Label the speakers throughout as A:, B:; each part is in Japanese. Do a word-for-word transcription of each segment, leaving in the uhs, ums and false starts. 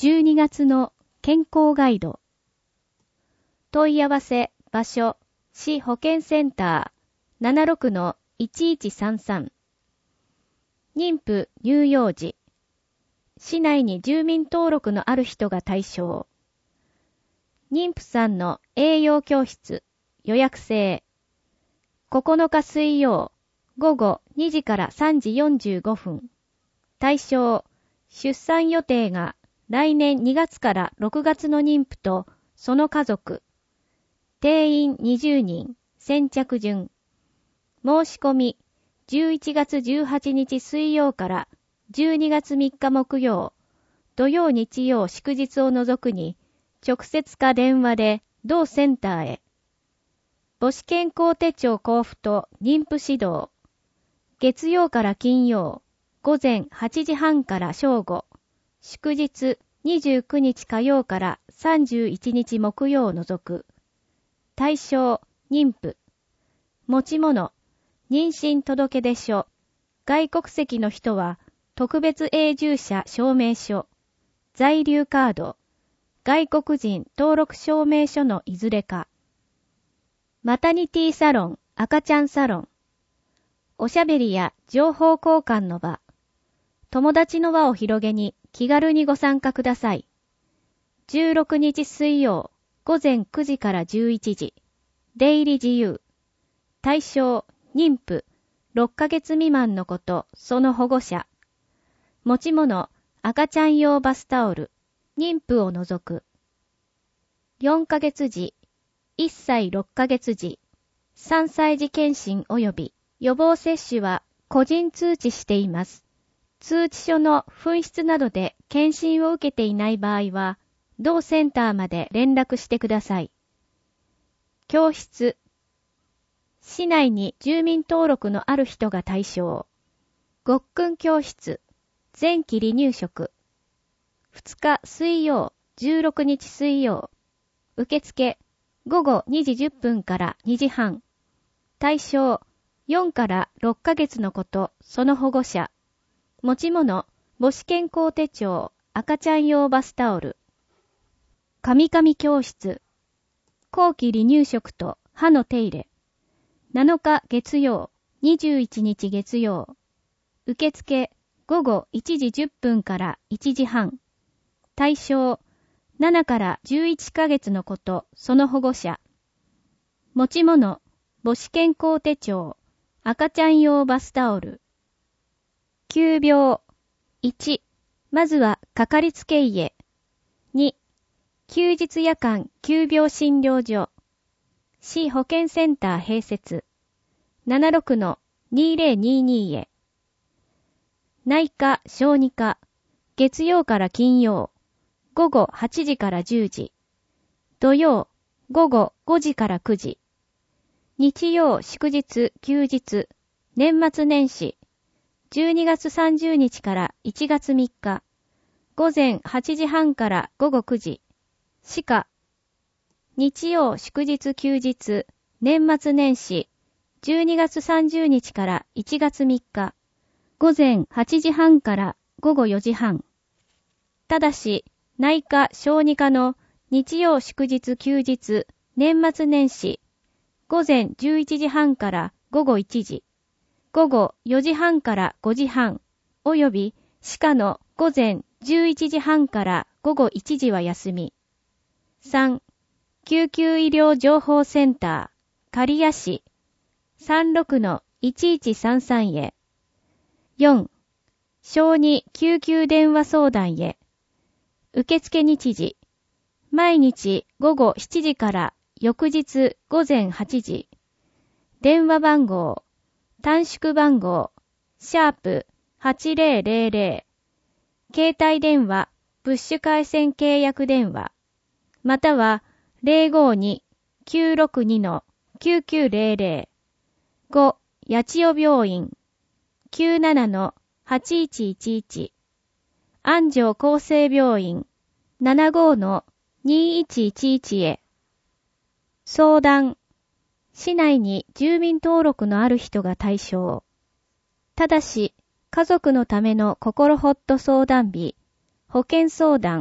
A: じゅうにがつの健康ガイド。問い合わせ場所市保健センター ななろくのいちいちさんさん。妊婦乳幼児。市内に住民登録のある人が対象。妊婦さんの栄養教室予約制。ここのか水曜午後にじからさんじよんじゅうごふん。対象出産予定が来年にがつからろくがつの妊婦とその家族。定員にじゅうにん、先着順。申し込みじゅういちがつじゅうはちにち水曜からじゅうにがつみっか木曜、土曜日曜祝日を除くに直接か電話で同センターへ。母子健康手帳交付と妊婦指導。月曜から金曜、午前はちじはんから正午。祝日にじゅうくにち火曜からさんじゅういちにち木曜を除く。対象、妊婦。持ち物、妊娠届出書。外国籍の人は、特別永住者証明書。在留カード。外国人登録証明書のいずれか。マタニティサロン、赤ちゃんサロン。おしゃべりや情報交換の場。友達の輪を広げに気軽にご参加ください。じゅうろくにち水曜、午前くじからじゅういちじ。出入り自由。対象、妊婦、ろっかげつ未満の子とその保護者。持ち物、赤ちゃん用バスタオル。妊婦を除く。よんかげつ児、いっさいろっかげつ児、さんさい児検診及び予防接種は個人通知しています。通知書の紛失などで検診を受けていない場合は、同センターまで連絡してください。教室。市内に住民登録のある人が対象。ごっくん教室。前期離乳食。ふつか水曜、じゅうろくにち水曜。受付、午後にじじゅっぷんからにじはん。対象、よんからろっかげつの子とその保護者。持ち物、母子健康手帳、赤ちゃん用バスタオル。かみかみ教室。後期離乳食と歯の手入れ。なのか月曜、にじゅういちにち月曜。受付、午後いちじじゅっぷんからいちじはん。対象、ななからじゅういっかげつの子とその保護者。持ち物、母子健康手帳、赤ちゃん用バスタオル。急病。いち、まずはかかりつけ医へ。に、休日夜間急病診療所。市保健センター併設。ななろくのにせんにじゅうにへ。内科小児科。月曜から金曜。午後はちじからじゅうじ。土曜、午後ごじからくじ。日曜祝日休日。年末年始。じゅうにがつさんじゅうにちからいちがつみっか。午前はちじはんから午後くじ。歯科。日曜祝日休日。年末年始。じゅうにがつさんじゅうにちからいちがつみっか。午前はちじはんから午後よじはん。ただし、内科小児科の日曜祝日休日。年末年始。午前じゅういちじはんから午後いちじ。午後よじはんからごじはん、および歯科の午前じゅういちじはんから午後いちじは休み。さん、救急医療情報センター、刈谷市、さんろくのいちいちさんさんへ。よん、小児救急電話相談へ。受付日時、毎日午後しちじから翌日午前はちじ。電話番号、短縮番号、シャープはちぜろぜろぜろ。携帯電話、プッシュ回線契約電話。または ゼロごに きゅうろくに きゅうきゅうゼロゼロ。ご、八千代病院。きゅうななのはちいちいちいち。安城厚生病院。ななごのにいちいちいちへ。相談。市内に住民登録のある人が対象。ただし、家族のための心ほっと相談日、保健相談、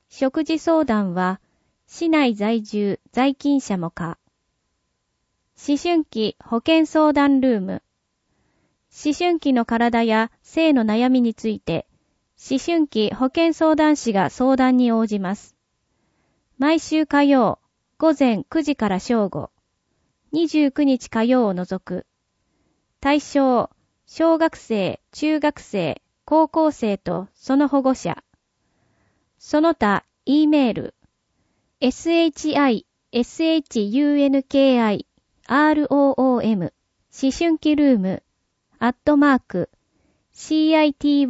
A: 食事相談は、市内在住在勤者も可。思春期保健相談ルーム。思春期の体や性の悩みについて、思春期保健相談士が相談に応じます。毎週火曜、午前くじから正午。にじゅうくにち火曜を除く。対象、小学生、中学生、高校生とその保護者。その他、E メール、shi, shunki, room、思春期ルーム、アットマーク、city,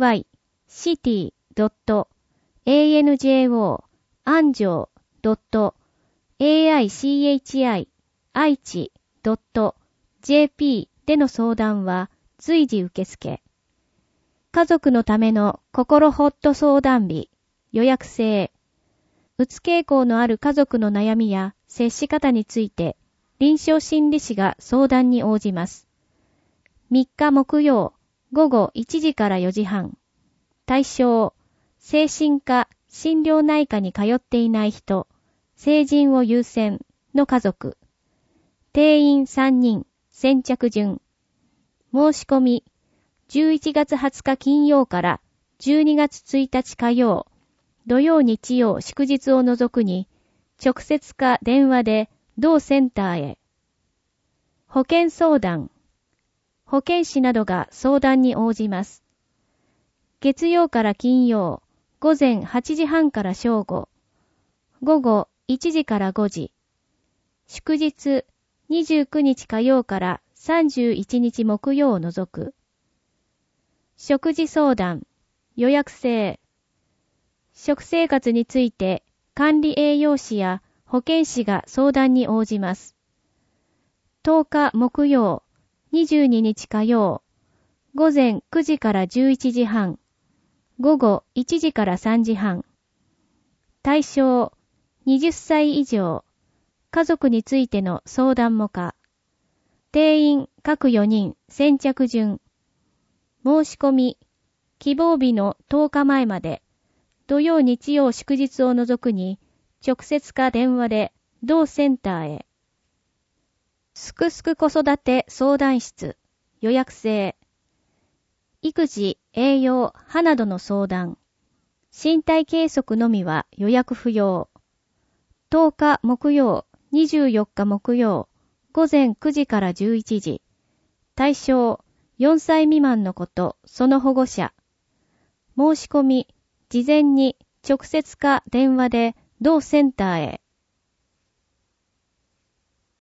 A: city.anjo, 安城、.aichi, 愛知、.jp での相談は随時受付。家族のための心ホット相談日、予約制。うつ傾向のある家族の悩みや接し方について、臨床心理士が相談に応じます。みっか木曜、午後いちじからよじはん。対象、精神科、心療内科に通っていない人、成人を優先の家族。定員さんにん、先着順。申し込み、じゅういちがつはつか金曜からじゅうにがつついたち火曜、土曜日曜祝日を除くに、直接か電話で同センターへ。保健相談。保健師などが相談に応じます。月曜から金曜、午前はちじはんから正午、午後いちじからごじ。祝日、にじゅうくにち火曜からさんじゅういちにち木曜を除く。食事相談、予約制。食生活について管理栄養士や保健師が相談に応じます。とおか木曜、にじゅうににち火曜、午前くじからじゅういちじはん、午後いちじからさんじはん。対象、はたち以上、家族についての相談も可。定員各よにん、先着順。申し込み、希望日のとおかまえまで、土曜日曜祝日を除くに、直接か電話で同センターへ。すくすく子育て相談室、予約制。育児、栄養、歯などの相談。身体計測のみは予約不要。とおか木曜、にじゅうよっか木曜、午前くじからじゅういちじ。対象、よんさい未満の子とその保護者。申し込み、事前に直接か電話で同センターへ。